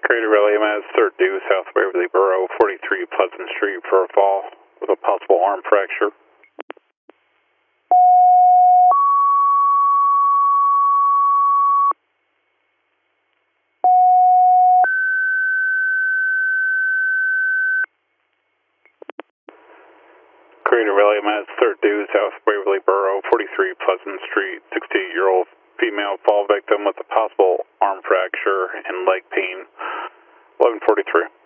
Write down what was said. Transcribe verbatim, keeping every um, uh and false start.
Crater Valley M S, third due, South Waverly Borough, forty-three Pleasant Street for a fall with a possible arm fracture. Crater Valley M S, third due, South Waverly Borough, forty-three Pleasant Street, sixty-eight-year-old female fall victim with a possible arm fracture and leg pain, eleven forty-three.